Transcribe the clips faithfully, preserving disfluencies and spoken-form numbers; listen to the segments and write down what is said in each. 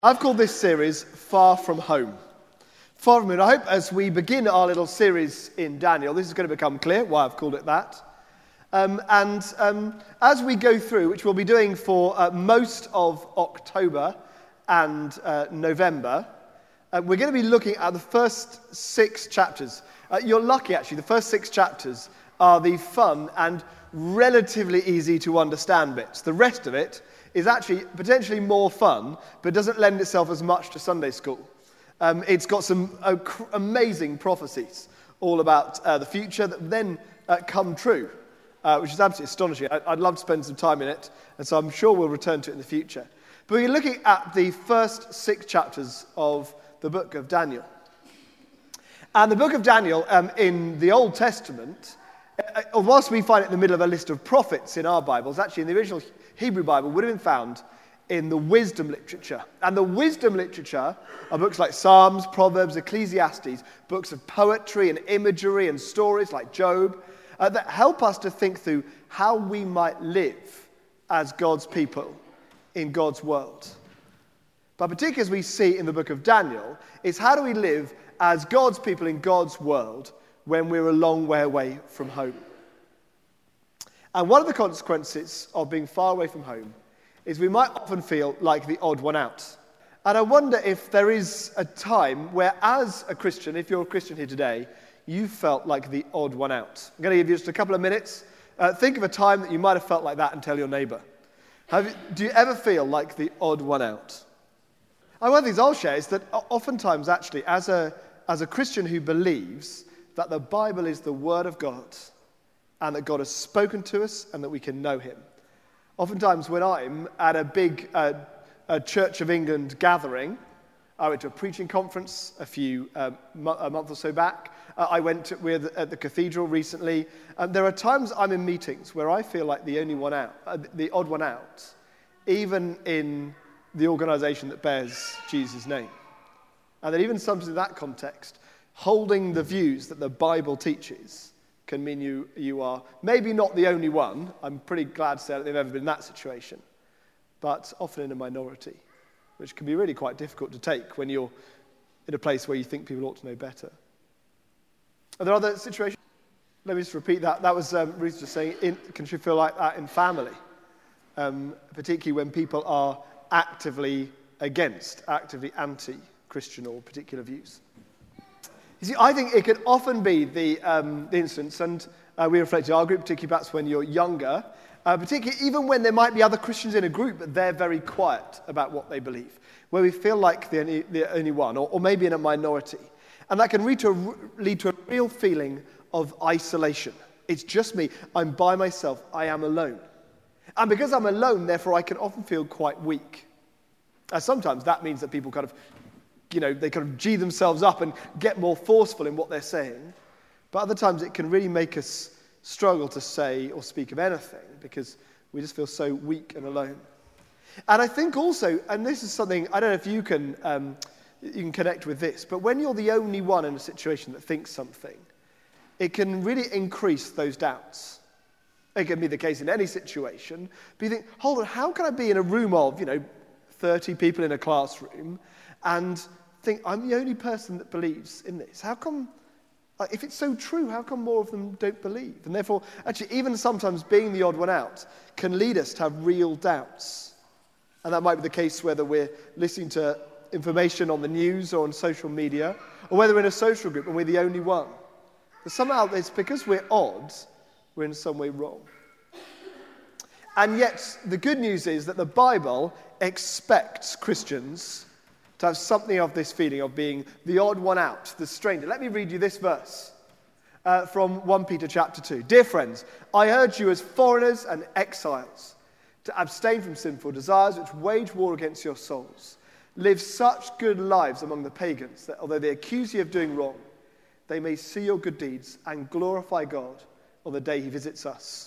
I've called this series Far From Home. Far From Home. I hope as we begin our little series in Daniel, this is going to become clear why I've called it that. Um, and um, as we go through, which we'll be doing for uh, most of October and uh, November, uh, we're going to be looking at the first six chapters. Uh, you're lucky, actually. The first six chapters are the fun and relatively easy to understand bits. The rest of it is actually potentially more fun, but doesn't lend itself as much to Sunday school. Um, it's got some uh, cr- amazing prophecies all about uh, the future that then uh, come true, uh, which is absolutely astonishing. I- I'd love to spend some time in it, and so I'm sure we'll return to it in the future. But we're looking at the first six chapters of the book of Daniel. And the book of Daniel um, in the Old Testament, uh, whilst we find it in the middle of a list of prophets in our Bibles, actually in the original Hebrew Bible would have been found in the wisdom literature. And the wisdom literature are books like Psalms, Proverbs, Ecclesiastes, books of poetry and imagery and stories like Job, uh, that help us to think through how we might live as God's people in God's world. But particularly as we see in the book of Daniel, is how do we live as God's people in God's world when we're a long way away from home? And one of the consequences of being far away from home is we might often feel like the odd one out. And I wonder if there is a time where, as a Christian, if you're a Christian here today, you felt like the odd one out. I'm going to give you just a couple of minutes. Uh, think of a time that you might have felt like that and tell your neighbour. Have you, do you ever feel like the odd one out? And one of the things I'll share is that oftentimes, actually, as a, as a Christian who believes that the Bible is the Word of God, and that God has spoken to us, and that we can know him. Oftentimes when I'm at a big uh, a Church of England gathering, I went to a preaching conference a few um, mo- a month or so back. Uh, I went to, with at the cathedral recently. And there are times I'm in meetings where I feel like the only one out, uh, the odd one out, even in the organisation that bears Jesus' name. And that even sometimes in that context, holding the views that the Bible teaches can mean you you are maybe not the only one. I'm pretty glad to say that they've ever been in that situation, but often in a minority, which can be really quite difficult to take when you're in a place where you think people ought to know better. Are there other situations? Let me just repeat that. That was um, Ruth just saying, in, can you feel like that in family? Um, particularly when people are actively against, actively anti-Christian or particular views. You see, I think it could often be the, um, the instance, and uh, we reflect in our group, particularly perhaps when you're younger, uh, particularly even when there might be other Christians in a group, but they're very quiet about what they believe, where we feel like the only, the only one, or, or maybe in a minority. And that can lead to, a, lead to a real feeling of isolation. It's just me. I'm by myself. I am alone. And because I'm alone, therefore, I can often feel quite weak. Uh, sometimes that means that people kind of You know, they kind of G themselves up and get more forceful in what they're saying. But other times it can really make us struggle to say or speak of anything because we just feel so weak and alone. And I think also, and this is something, I don't know if you can, um, you can connect with this, but when you're the only one in a situation that thinks something, it can really increase those doubts. It can be the case in any situation. But you think, hold on, how can I be in a room of, you know, thirty people in a classroom and think, I'm the only person that believes in this. How come, like, if it's so true, how come more of them don't believe? And therefore, actually, even sometimes being the odd one out can lead us to have real doubts. And that might be the case whether we're listening to information on the news or on social media, or whether we're in a social group and we're the only one. But somehow it's because we're odd, we're in some way wrong. And yet, the good news is that the Bible expects Christians to have something of this feeling of being the odd one out, the stranger. Let me read you this verse uh, from First Peter chapter two. Dear friends, I urge you as foreigners and exiles to abstain from sinful desires which wage war against your souls. Live such good lives among the pagans that although they accuse you of doing wrong, they may see your good deeds and glorify God on the day he visits us.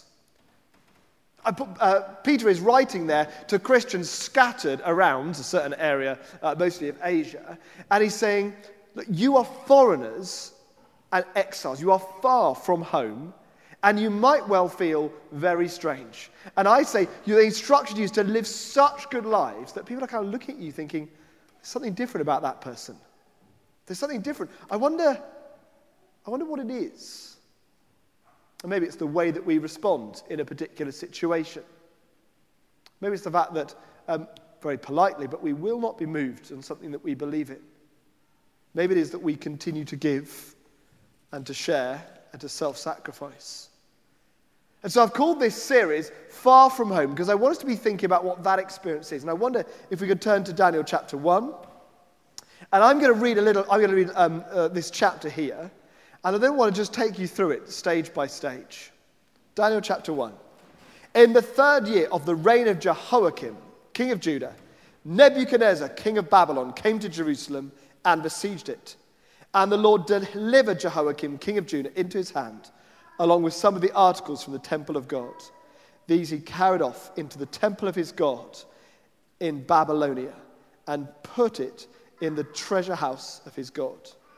I put, uh, Peter is writing there to Christians scattered around a certain area, uh, mostly of Asia, and he's saying, look, you are foreigners and exiles. You are far from home, and you might well feel very strange. And I say, the instruction is to live such good lives that people are kind of looking at you thinking, something different about that person. There's something different. I wonder, I wonder what it is. And maybe it's the way that we respond in a particular situation. Maybe it's the fact that, um, very politely, but we will not be moved on something that we believe in. Maybe it is that we continue to give and to share and to self-sacrifice. And so I've called this series Far From Home because I want us to be thinking about what that experience is. And I wonder if we could turn to Daniel chapter one. And I'm going to read a little, I'm going to read um, uh, this chapter here. And I then want to just take you through it stage by stage. Daniel chapter one. In the third year of the reign of Jehoiakim, king of Judah, Nebuchadnezzar, king of Babylon, came to Jerusalem and besieged it. And the Lord delivered Jehoiakim, king of Judah, into his hand, along with some of the articles from the temple of God. These he carried off into the temple of his God in Babylonia and put it in the treasure house of his God.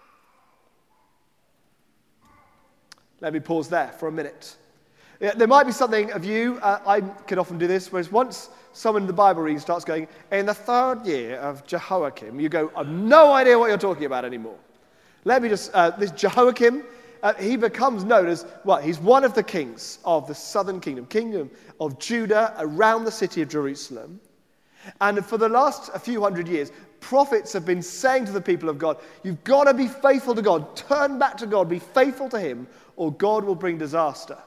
Let me pause there for a minute. Yeah, there might be something of you, uh, I could often do this, whereas once someone in the Bible reading starts going, in the third year of Jehoiakim, you go, I've no idea what you're talking about anymore. Let me just, uh, this Jehoiakim, uh, he becomes known as, well, he's one of the kings of the southern kingdom, kingdom of Judah around the city of Jerusalem. And for the last a few hundred years, prophets have been saying to the people of God, you've got to be faithful to God, turn back to God, be faithful to him, or God will bring disaster.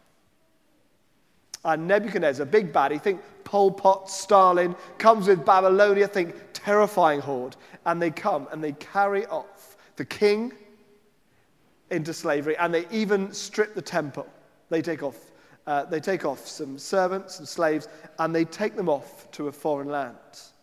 And Nebuchadnezzar, big baddie, think Pol Pot, Stalin, comes with Babylonia, think terrifying horde. And they come and they carry off the king into slavery, and they even strip the temple. They take off, uh, they take off some servants and slaves, and they take them off to a foreign land.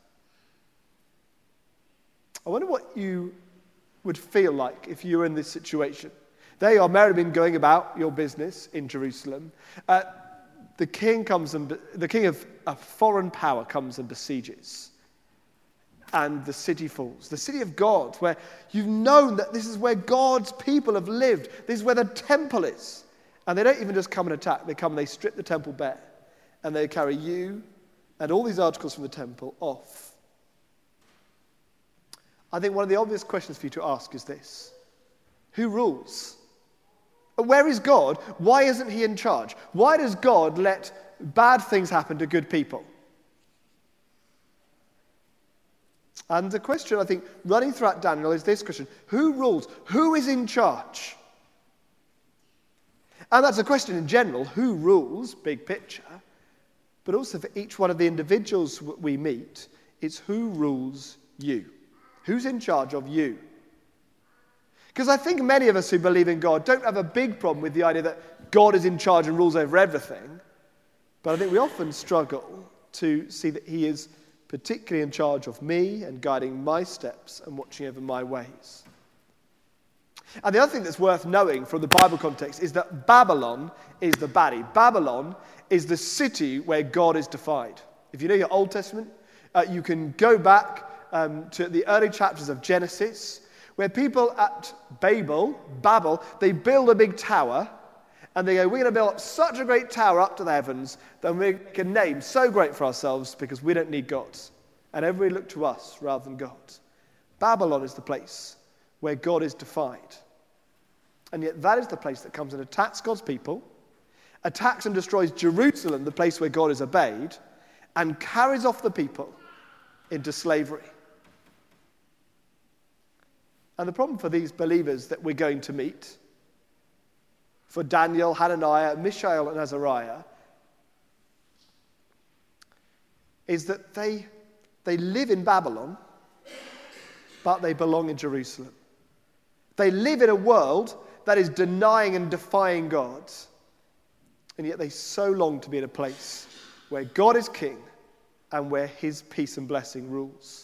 I wonder what you would feel like if you were in this situation. There you are, Merrybin, going about your business in Jerusalem. Uh, The king comes and the king of a foreign power comes and besieges, and the city falls. The city of God, where you've known that this is where God's people have lived. This is where the temple is, and they don't even just come and attack. They come and they strip the temple bare, and they carry you and all these articles from the temple off. I think one of the obvious questions for you to ask is this: who rules? Where is God? Why isn't he in charge? Why does God let bad things happen to good people? And the question, I think, running throughout Daniel is this question: who rules? Who is in charge? And that's a question in general: who rules, big picture? But also for each one of the individuals we meet, it's who rules you? Who's in charge of you? Because I think many of us who believe in God don't have a big problem with the idea that God is in charge and rules over everything. But I think we often struggle to see that he is particularly in charge of me and guiding my steps and watching over my ways. And the other thing that's worth knowing from the Bible context is that Babylon is the baddie. Babylon is the city where God is defied. If you know your Old Testament, uh, you can go back um, to the early chapters of Genesis, where people at Babel, Babel, they build a big tower, and they go, we're going to build up such a great tower up to the heavens that we make a name so great for ourselves because we don't need God. And everybody look to us rather than God. Babylon is the place where God is defied. And yet that is the place that comes and attacks God's people, attacks and destroys Jerusalem, the place where God is obeyed, and carries off the people into slavery. And the problem for these believers that we're going to meet, for Daniel, Hananiah, Mishael, and Azariah, is that they, they live in Babylon, but they belong in Jerusalem. They live in a world that is denying and defying God, and yet they so long to be in a place where God is king and where his peace and blessing rules.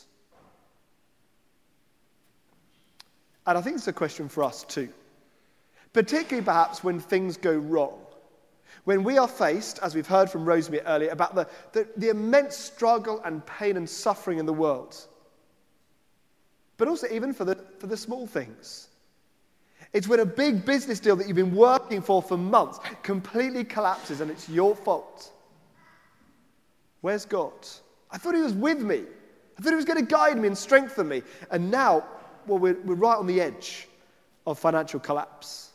And I think it's a question for us too. Particularly perhaps when things go wrong. When we are faced, as we've heard from Rosemary earlier, about the, the, the immense struggle and pain and suffering in the world. But also even for the, for the small things. It's when a big business deal that you've been working for for months completely collapses and it's your fault. Where's God? I thought he was with me. I thought he was going to guide me and strengthen me. And now, well, we're, we're right on the edge of financial collapse.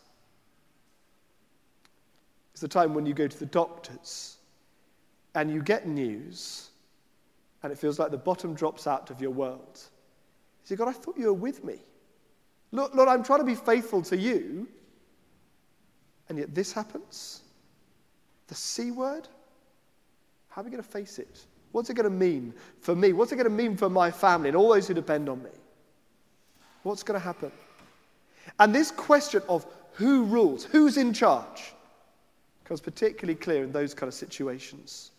It's the time when you go to the doctors and you get news and it feels like the bottom drops out of your world. You say, God, I thought you were with me. Lord, Lord, I'm trying to be faithful to you, and yet this happens? The C word? How are we going to face it? What's it going to mean for me? What's it going to mean for my family and all those who depend on me? What's going to happen? And this question of who rules, who's in charge, becomes particularly clear in those kind of situations.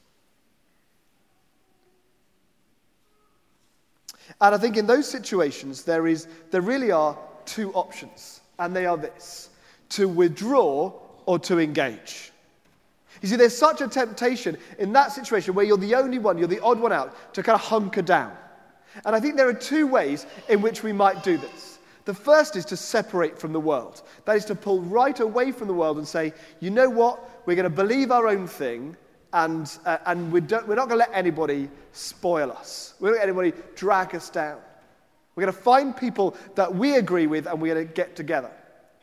And I think in those situations, there is, there really are two options, and they are this: to withdraw or to engage. You see, there's such a temptation in that situation where you're the only one, you're the odd one out, to kind of hunker down. And I think there are two ways in which we might do this. The first is to separate from the world. That is to pull right away from the world and say, you know what, we're going to believe our own thing, and uh, and we don't, we're not going to let anybody spoil us. We're not going to let anybody drag us down. We're going to find people that we agree with and we're going to get together.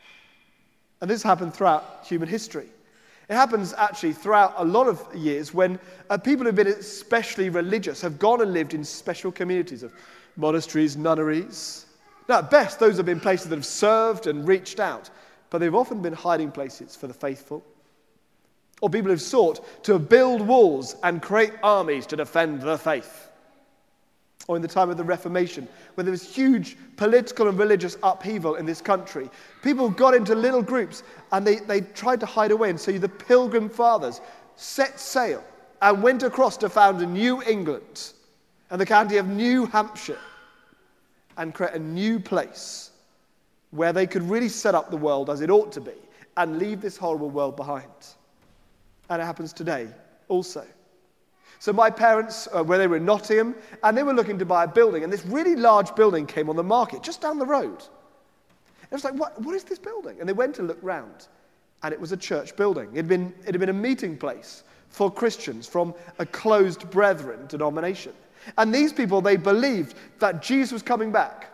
And this happened throughout human history. It happens actually throughout a lot of years when uh, people who've been especially religious have gone and lived in special communities of monasteries, nunneries. Now, at best, those have been places that have served and reached out, but they've often been hiding places for the faithful. Or people who've sought to build walls and create armies to defend the faith. Or in the time of the Reformation, when there was huge political and religious upheaval in this country, people got into little groups and they, they tried to hide away. And so the Pilgrim Fathers set sail and went across to found a New England and the county of New Hampshire and create a new place where they could really set up the world as it ought to be and leave this horrible world behind. And it happens today also. So my parents, uh, where they were in Nottingham, and they were looking to buy a building, and this really large building came on the market just down the road. And it was like, what, what is this building? And they went to look round, and it was a church building. It had been, it had been a meeting place for Christians from a closed brethren denomination. And these people, they believed that Jesus was coming back.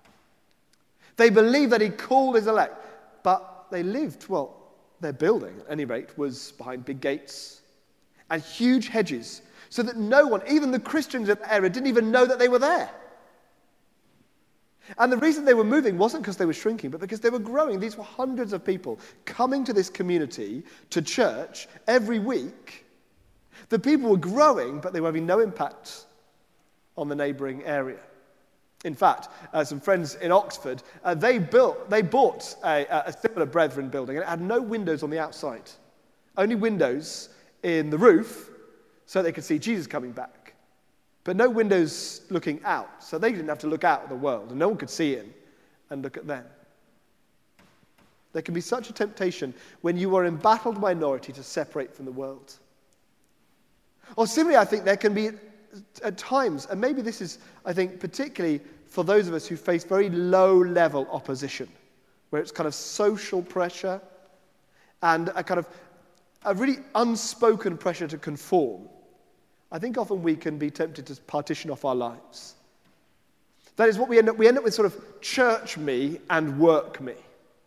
They believed that he called his elect, but they lived, well, their building, at any rate, was behind big gates and huge hedges, so that no one, even the Christians in the area, didn't even know that they were there. And the reason they were moving wasn't because they were shrinking, but because they were growing. These were hundreds of people coming to this community, to church, every week. The people were growing, but they were having no impact on the neighbouring area. In fact, uh, some friends in Oxford, uh, they built, they bought a, a similar Brethren building, and it had no windows on the outside. Only windows in the roof, so they could see Jesus coming back. But no windows looking out, so they didn't have to look out at the world, and no one could see in and look at them. There can be such a temptation when you are embattled minority to separate from the world. Or similarly, I think there can be at times, and maybe this is, I think, particularly for those of us who face very low-level opposition, where it's kind of social pressure and a kind of a really unspoken pressure to conform. I think often we can be tempted to partition off our lives. That is what we end up, we end up with sort of church me and work me.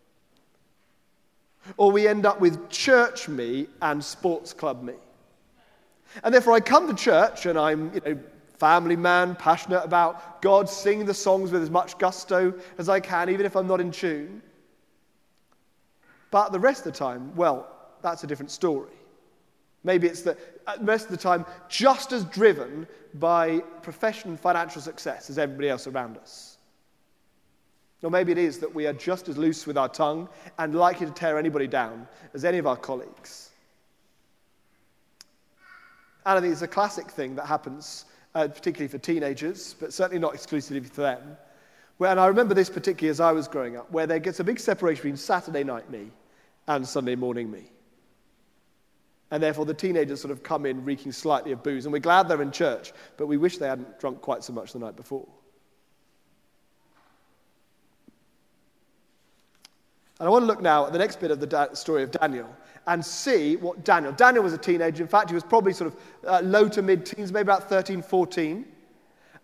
Or we end up with church me and sports club me. And therefore I come to church and I'm, you know, family man, passionate about God, singing the songs with as much gusto as I can, even if I'm not in tune. But the rest of the time, well, that's a different story. Maybe it's the, the rest of the time just as driven by professional and financial success as everybody else around us. Or maybe it is that we are just as loose with our tongue and likely to tear anybody down as any of our colleagues. And I think it's a classic thing that happens, uh, particularly for teenagers, but certainly not exclusively for them. Where, and I remember this particularly as I was growing up, where there gets a big separation between Saturday night me and Sunday morning me. And therefore the teenagers sort of come in reeking slightly of booze, and we're glad they're in church, but we wish they hadn't drunk quite so much the night before. And I want to look now at the next bit of the da- story of Daniel and see what Daniel... Daniel was a teenager. In fact, he was probably sort of uh, low to mid-teens, maybe about thirteen, fourteen.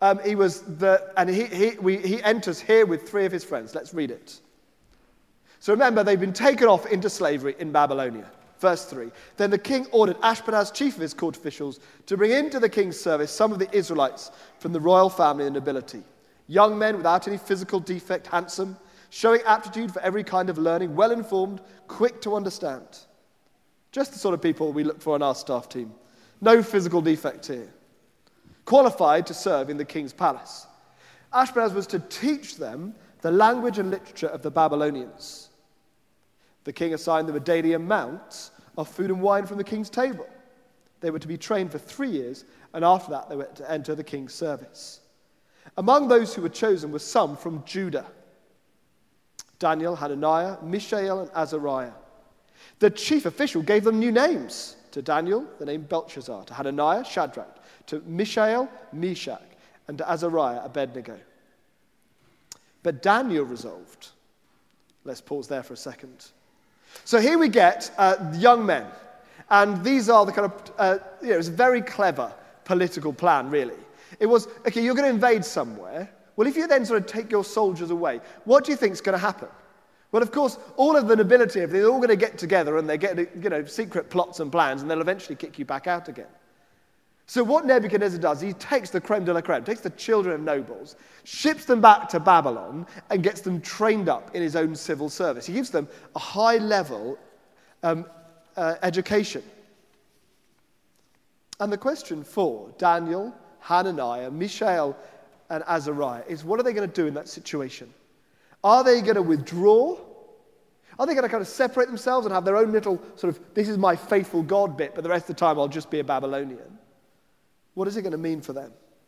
Um, he was the, and he, he, we, he enters here with three of his friends. Let's read it. So remember, they've been taken off into slavery in Babylonia. Verse three. Then the king ordered Ashpenaz, chief of his court officials, to bring into the king's service some of the Israelites from the royal family and nobility. Young men without any physical defect, handsome, showing aptitude for every kind of learning, well-informed, quick to understand. Just the sort of people we look for on our staff team. No physical defect here. Qualified to serve in the king's palace. Ashpenaz was to teach them the language and literature of the Babylonians. The king assigned them a daily amount of food and wine from the king's table. They were to be trained for three years, and after that they were to enter the king's service. Among those who were chosen were some from Judah: Daniel, Hananiah, Mishael, and Azariah. The chief official gave them new names. To Daniel, the name Belshazzar. To Hananiah, Shadrach. To Mishael, Meshach. And to Azariah, Abednego. But Daniel resolved. Let's pause there for a second. So here we get uh, young men. And these are the kind of, uh, you know, it's a very clever political plan, really. It was, okay, you're going to invade somewhere. Well, if you then sort of take your soldiers away, what do you think is going to happen? Well, of course, all of the nobility, they're all going to get together and they get, you know, secret plots and plans, and they'll eventually kick you back out again. So what Nebuchadnezzar does, he takes the creme de la creme, takes the children of nobles, ships them back to Babylon, and gets them trained up in his own civil service. He gives them a high-level um, uh, education. And the question for Daniel, Hananiah, Mishael, and Azariah is, what are they going to do in that situation? Are they going to withdraw? Are they going to kind of separate themselves and have their own little sort of, this is my faithful God bit, but the rest of the time I'll just be a Babylonian? What is it going to mean for them?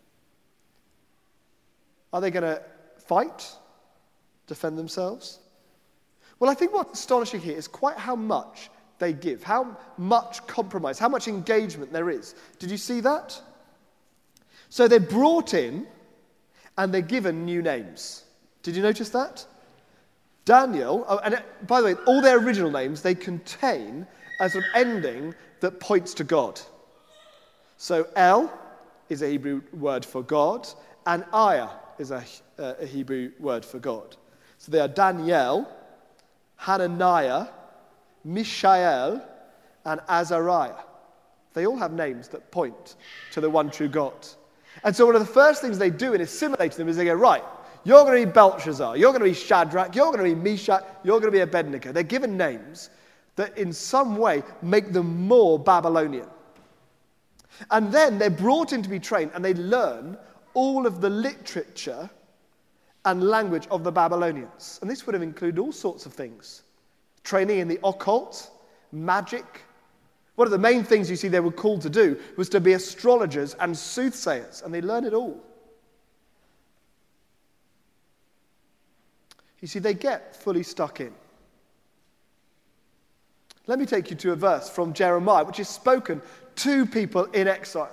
Are they going to fight? Defend themselves? Well, I think what's astonishing here is quite how much they give, how much compromise, how much engagement there is. Did you see that? So they're brought in and they're given new names. Did you notice that? Daniel, oh, and by the way, all their original names, they contain a sort of ending that points to God. So El is a Hebrew word for God, and Aya is a, uh, a Hebrew word for God. So they are Daniel, Hananiah, Mishael, and Azariah. They all have names that point to the one true God. And so one of the first things they do in assimilating them is they go, right, you're going to be Belshazzar, you're going to be Shadrach, you're going to be Meshach, you're going to be Abednego. They're given names that in some way make them more Babylonian. And then they're brought in to be trained, and they learn all of the literature and language of the Babylonians. And this would have included all sorts of things. Training in the occult, magic. One of the main things you see they were called to do was to be astrologers and soothsayers, and they learn it all. You see, they get fully stuck in. Let me take you to a verse from Jeremiah, which is spoken to people in exile.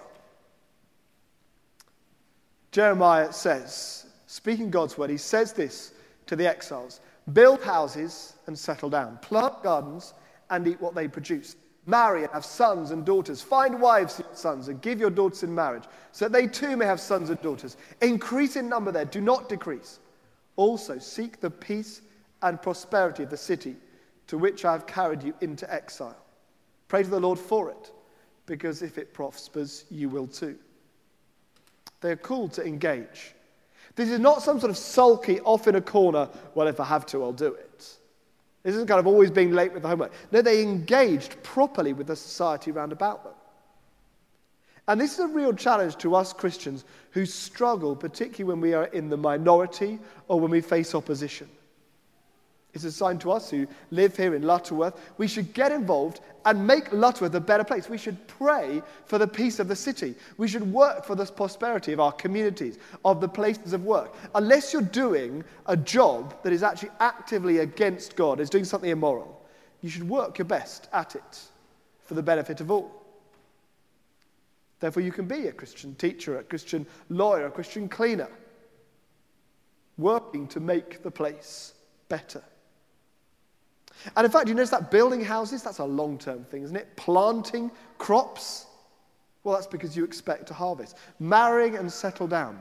Jeremiah says, speaking God's word, he says this to the exiles: build houses and settle down, plant gardens and eat what they produce, marry and have sons and daughters, find wives for your sons and give your daughters in marriage, so that they too may have sons and daughters. Increase in number there, do not decrease. Also seek the peace and prosperity of the city to which I have carried you into exile. Pray to the Lord for it, because if it prospers, you will too. They are called to engage. This is not some sort of sulky off in a corner, well, if I have to, I'll do it. This isn't kind of always being late with the homework. No, they engaged properly with the society round about them. And this is a real challenge to us Christians who struggle, particularly when we are in the minority or when we face opposition. It's a sign to us who live here in Lutterworth. We should get involved and make Lutterworth a better place. We should pray for the peace of the city. We should work for the prosperity of our communities, of the places of work. Unless you're doing a job that is actually actively against God, is doing something immoral, you should work your best at it for the benefit of all. Therefore, you can be a Christian teacher, a Christian lawyer, a Christian cleaner, working to make the place better. And in fact, you notice that building houses, that's a long-term thing, isn't it? Planting crops, well, that's because you expect to harvest. Marrying and settle down,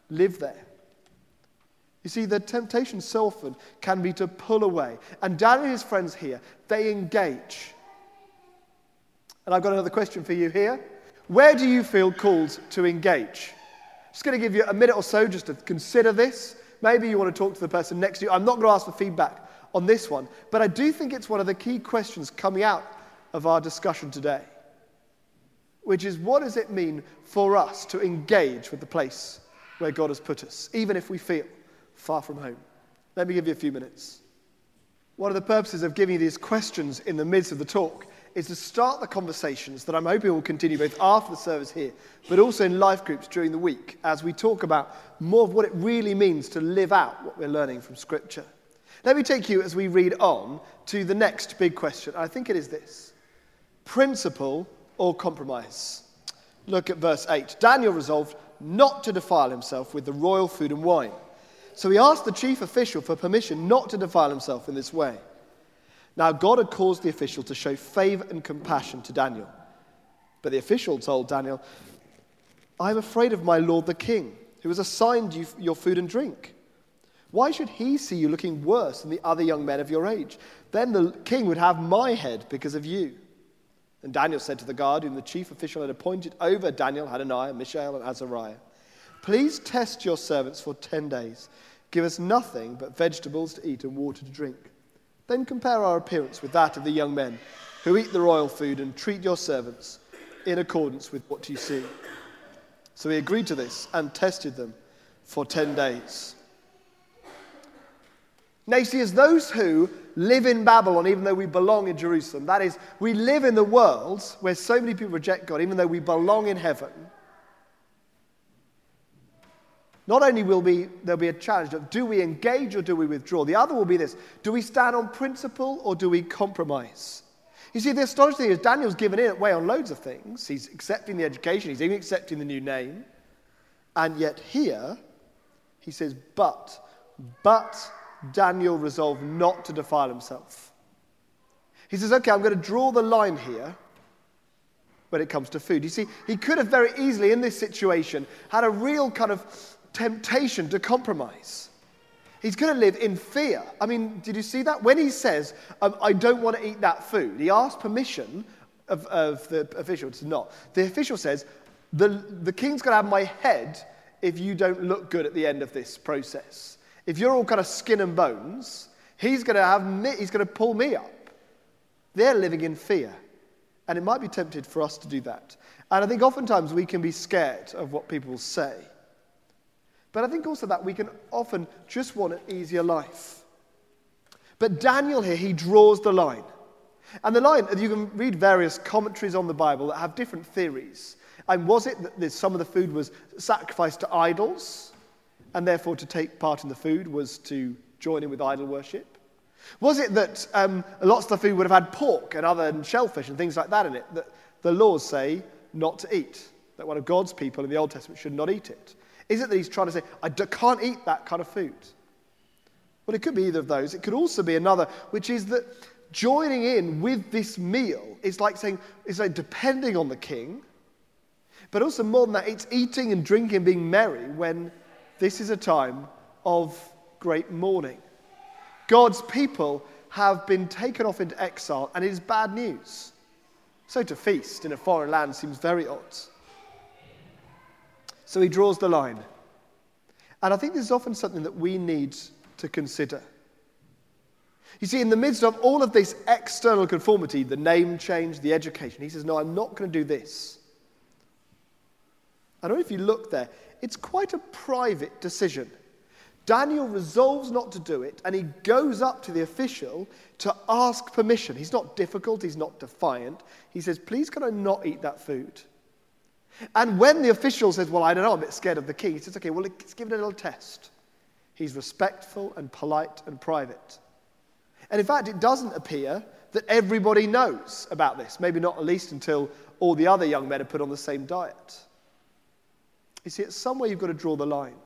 live there. You see, the temptation so often can be to pull away. And Daniel and his friends here, they engage. And I've got another question for you here. Where do you feel called to engage? Just going to give you a minute or so just to consider this. Maybe you want to talk to the person next to you. I'm not going to ask for feedback on this one, but I do think it's one of the key questions coming out of our discussion today, which is, what does it mean for us to engage with the place where God has put us, even if we feel far from home? Let me give you a few minutes. One of the purposes of giving you these questions in the midst of the talk is to start the conversations that I'm hoping will continue both after the service here, but also in life groups during the week as we talk about more of what it really means to live out what we're learning from Scripture. Let me take you, as we read on, to the next big question. I think it is this: principle or compromise? Look at verse eight. Daniel resolved not to defile himself with the royal food and wine. So he asked the chief official for permission not to defile himself in this way. Now God had caused the official to show favor and compassion to Daniel. But the official told Daniel, "I am afraid of my lord the king, who has assigned you your food and drink. Why should he see you looking worse than the other young men of your age? Then the king would have my head because of you." And Daniel said to the guard, whom the chief official had appointed over Daniel, Hananiah, Mishael, and Azariah, "Please test your servants for ten days. Give us nothing but vegetables to eat and water to drink. Then compare our appearance with that of the young men who eat the royal food, and treat your servants in accordance with what you see." So he agreed to this and tested them for ten days. Now you see, as those who live in Babylon, even though we belong in Jerusalem, that is, we live in the world where so many people reject God, even though we belong in heaven, not only will be, there'll be a challenge of, do we engage or do we withdraw? The other will be this: do we stand on principle or do we compromise? You see, the astonishing thing is Daniel's given in way on loads of things. He's accepting the education. He's even accepting the new name. And yet here, he says, but, but Daniel resolved not to defile himself. He says, okay, I'm going to draw the line here when it comes to food. You see, he could have very easily, in this situation, had a real kind of temptation to compromise. He's going to live in fear. I mean, did you see that? When he says, um, I don't want to eat that food, he asked permission of, of the official to not. The official says, the, the king's going to have my head if you don't look good at the end of this process. If you're all kind of skin and bones, he's going to have me, he's going to pull me up. They're living in fear. And it might be tempted for us to do that. And I think oftentimes we can be scared of what people will say. But I think also that we can often just want an easier life. But Daniel here, he draws the line. And the line, you can read various commentaries on the Bible that have different theories. And was it that some of the food was sacrificed to idols, and therefore to take part in the food was to join in with idol worship? Was it that um, lots of the food would have had pork and other and shellfish and things like that in it, that the laws say not to eat, that one of God's people in the Old Testament should not eat it? Is it that he's trying to say, I d- can't eat that kind of food? Well, it could be either of those. It could also be another, which is that joining in with this meal is like saying, it's like depending on the king, but also more than that, it's eating and drinking and being merry when this is a time of great mourning. God's people have been taken off into exile, and it is bad news. So to feast in a foreign land seems very odd. So he draws the line. And I think this is often something that we need to consider. You see, in the midst of all of this external conformity, the name change, the education, he says, no, I'm not going to do this. I don't know if you look there, it's quite a private decision. Daniel resolves not to do it, and he goes up to the official to ask permission. He's not difficult, he's not defiant. He says, please can I not eat that food? And when the official says, well, I don't know, I'm a bit scared of the king, he says, okay, well, let's give it a little test. He's respectful and polite and private. And in fact, it doesn't appear that everybody knows about this, maybe not at least until all the other young men are put on the same diet. You see, it's somewhere you've got to draw the line.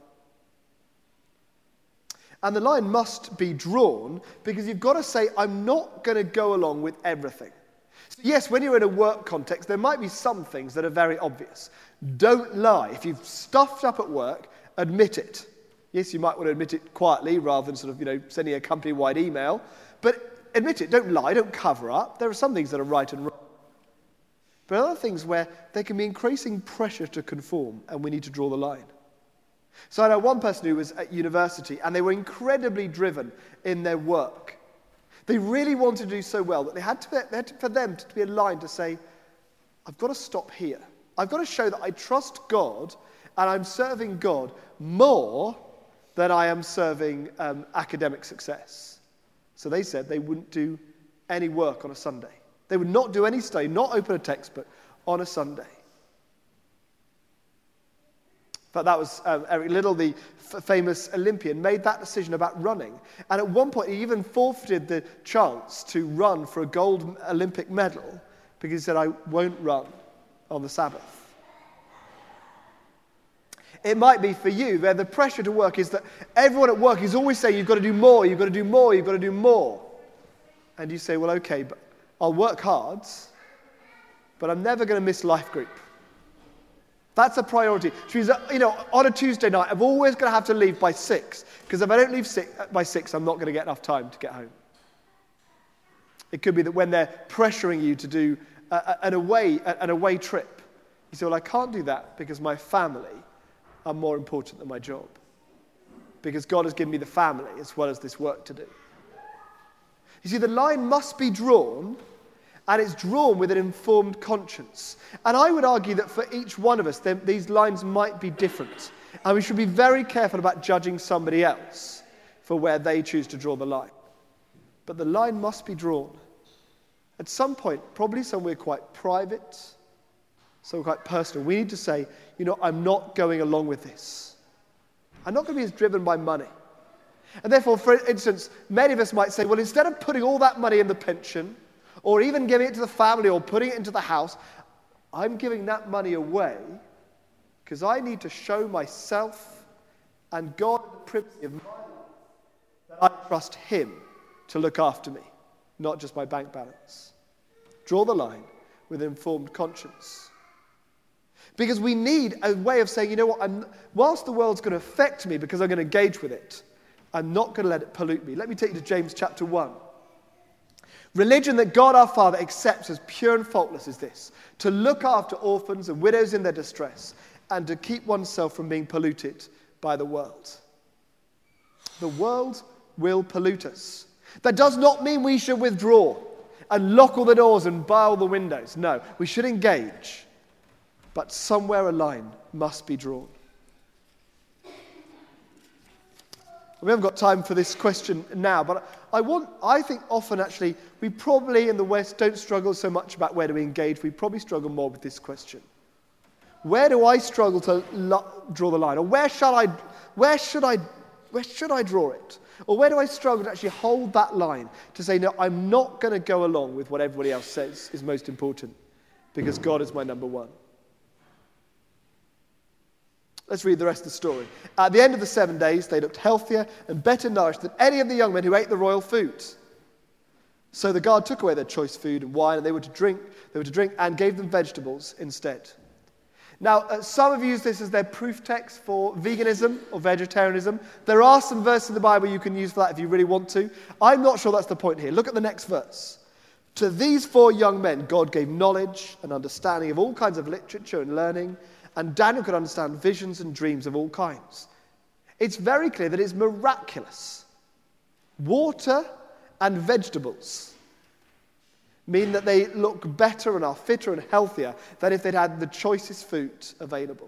And the line must be drawn because you've got to say, I'm not going to go along with everything. So yes, when you're in a work context, there might be some things that are very obvious. Don't lie. If you've stuffed up at work admit it. Yes, you might want to admit it quietly rather than sort of, you know, sending a company-wide email. But admit it. Don't lie. Don't cover up. There are some things that are right and wrong. But other things where there can be increasing pressure to conform, and we need to draw the line. So I know one person who was at university, and they were incredibly driven in their work. They really wanted to do so well that they had, to, they had to, for them to be a line to say, I've got to stop here. I've got to show that I trust God, and I'm serving God more than I am serving um, academic success. So they said they wouldn't do any work on a Sunday. They would not do any study, not open a textbook on a Sunday. But that was um, Eric Liddell, the f- famous Olympian, made that decision about running. And at one point, he even forfeited the chance to run for a gold Olympic medal because he said, I won't run on the Sabbath. It might be for you, where the pressure to work is that everyone at work is always saying, you've got to do more, you've got to do more, you've got to do more. And you say, well, okay, but I'll work hard, but I'm never going to miss life group. That's a priority. Which means that, you know, on a Tuesday night, I'm always going to have to leave by six, because if I don't leave six, by six, I'm not going to get enough time to get home. It could be that when they're pressuring you to do a, a, an away an away trip, you say, well, I can't do that because my family are more important than my job. Because God has given me the family as well as this work to do. You see, the line must be drawn, and it's drawn with an informed conscience. And I would argue that for each one of us, then, these lines might be different. And we should be very careful about judging somebody else for where they choose to draw the line. But the line must be drawn. At some point, probably somewhere quite private, somewhere quite personal, we need to say, you know, I'm not going along with this. I'm not going to be as driven by money. And therefore, for instance, many of us might say, well, instead of putting all that money in the pension, or even giving it to the family, or putting it into the house, I'm giving that money away because I need to show myself and God the privacy of my life that I trust Him to look after me, not just my bank balance. Draw the line with an informed conscience. Because we need a way of saying, you know what, I'm, whilst the world's going to affect me because I'm going to engage with it, I'm not going to let it pollute me. Let me take you to James chapter one. Religion that God our Father accepts as pure and faultless is this: to look after orphans and widows in their distress, and to keep oneself from being polluted by the world. The world will pollute us. That does not mean we should withdraw and lock all the doors and bar all the windows. No, we should engage. But somewhere a line must be drawn. We haven't got time for this question now, but I want, I think often actually, we probably in the West don't struggle so much about where do we engage. We probably struggle more with this question. Where do I struggle to lo- draw the line? Or where shall I, where should I, where should I draw it? Or where do I struggle to actually hold that line to say, no, I'm not going to go along with what everybody else says is most important because God is my number one. Let's read the rest of the story. At the end of the seven days, they looked healthier and better nourished than any of the young men who ate the royal food. So the guard took away their choice food and wine, and they were to drink, they were to drink, and gave them vegetables instead. Now, uh, some have used this as their proof text for veganism or vegetarianism. There are some verses in the Bible you can use for that if you really want to. I'm not sure that's the point here. Look at the next verse. To these four young men, God gave knowledge and understanding of all kinds of literature and learning, and Daniel could understand visions and dreams of all kinds. It's very clear that it's miraculous. Water and vegetables mean that they look better and are fitter and healthier than if they'd had the choicest food available.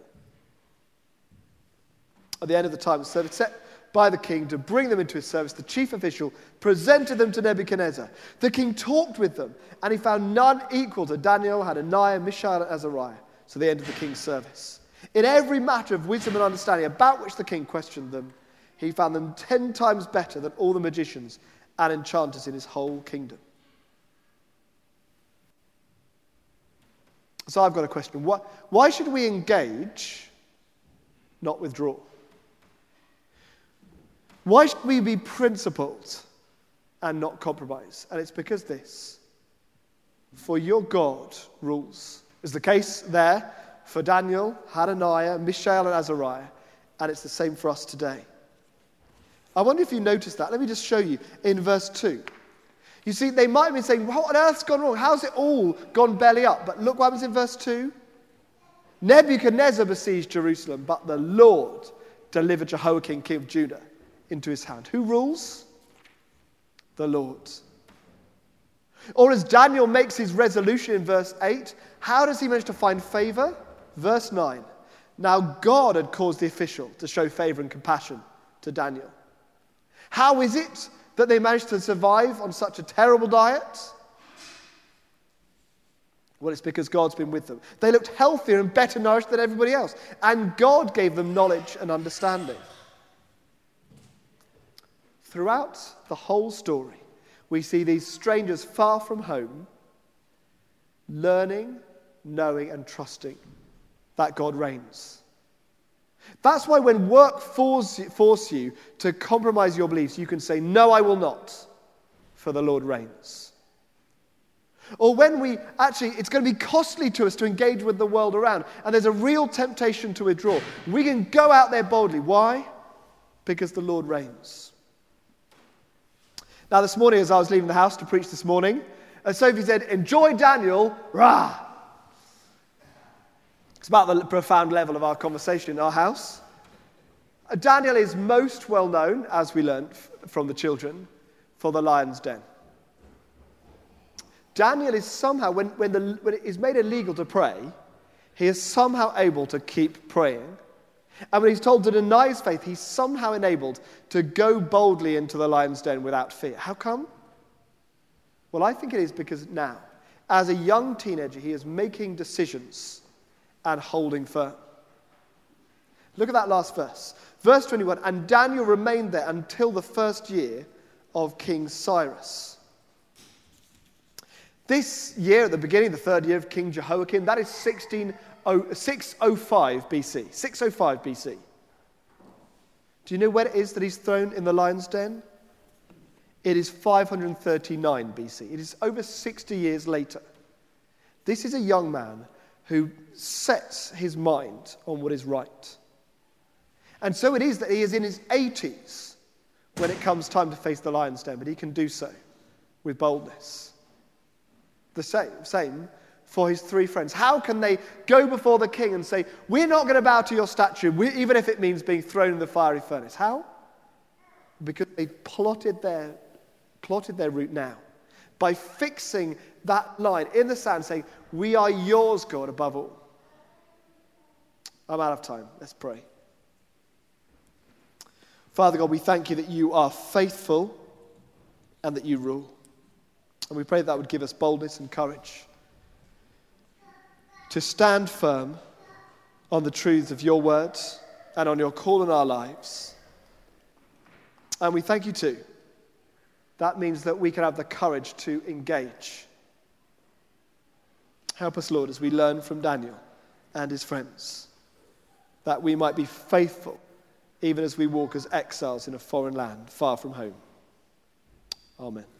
At the end of the time, the service set by the king to bring them into his service, the chief official presented them to Nebuchadnezzar. The king talked with them, and he found none equal to Daniel, Hananiah, Mishael, and Azariah. So they entered the king's service. In every matter of wisdom and understanding about which the king questioned them, he found them ten times better than all the magicians and enchanters in his whole kingdom. So I've got a question. Why, why should we engage, not withdraw? Why should we be principled and not compromise? And it's because this: for your God rules. Is the case there for Daniel, Hananiah, Mishael, and Azariah, And it's the same for us today. I wonder if you noticed that. Let me just show you in verse two. You see, they might have been saying, what on earth's gone wrong? How's it all gone belly up? But look what happens in verse two. Nebuchadnezzar besieged Jerusalem, but the Lord delivered Jehoiakim, king of Judah, into his hand. Who rules? The Lord. Or as Daniel makes his resolution in verse eight, how does he manage to find favor? Verse nine. Now God had caused the official to show favor and compassion to Daniel. How is it that they managed to survive on such a terrible diet? Well, it's because God's been with them. They looked healthier and better nourished than everybody else. And God gave them knowledge and understanding. Throughout the whole story, we see these strangers far from home, learning, knowing, and trusting that God reigns. That's why when work force you, force you to compromise your beliefs, you can say, no, I will not, for the Lord reigns. Or when we actually, it's going to be costly to us to engage with the world around, and there's a real temptation to withdraw, we can go out there boldly. Why? Because the Lord reigns. Now this morning, as I was leaving the house to preach this morning, uh, Sophie said, enjoy Daniel, rah! It's about the profound level of our conversation in our house. Uh, Daniel is most well known, as we learned f- from the children, for the lion's den. Daniel is somehow, when, when, the, when it is made illegal to pray, he is somehow able to keep praying. And when he's told to deny his faith, he's somehow enabled to go boldly into the lion's den without fear. How come? Well, I think it is because now, as a young teenager, he is making decisions and holding firm. Look at that last verse. Verse twenty-one, and Daniel remained there until the first year of King Cyrus. This year, at the beginning, the third year of King Jehoiakim, that is six oh five B C. six oh five B C. Do you know when it is that he's thrown in the lion's den? It is five hundred thirty-nine B C. It is over sixty years later. This is a young man who sets his mind on what is right. And so it is that he is in his eighties when it comes time to face the lion's den, but he can do so with boldness. The same, same for his three friends. How can they go before the king and say, we're not going to bow to your statue, we, even if it means being thrown in the fiery furnace? How? Because they plotted their, plotted their route now by fixing that line in the sand, saying, we are yours, God, above all. I'm out of time. Let's pray. Father God, we thank you that you are faithful and that you rule. And we pray that, that would give us boldness and courage to stand firm on the truths of your words and on your call in our lives. And we thank you too. That means that we can have the courage to engage. Help us, Lord, as we learn from Daniel and his friends, that we might be faithful even as we walk as exiles in a foreign land, far from home. Amen.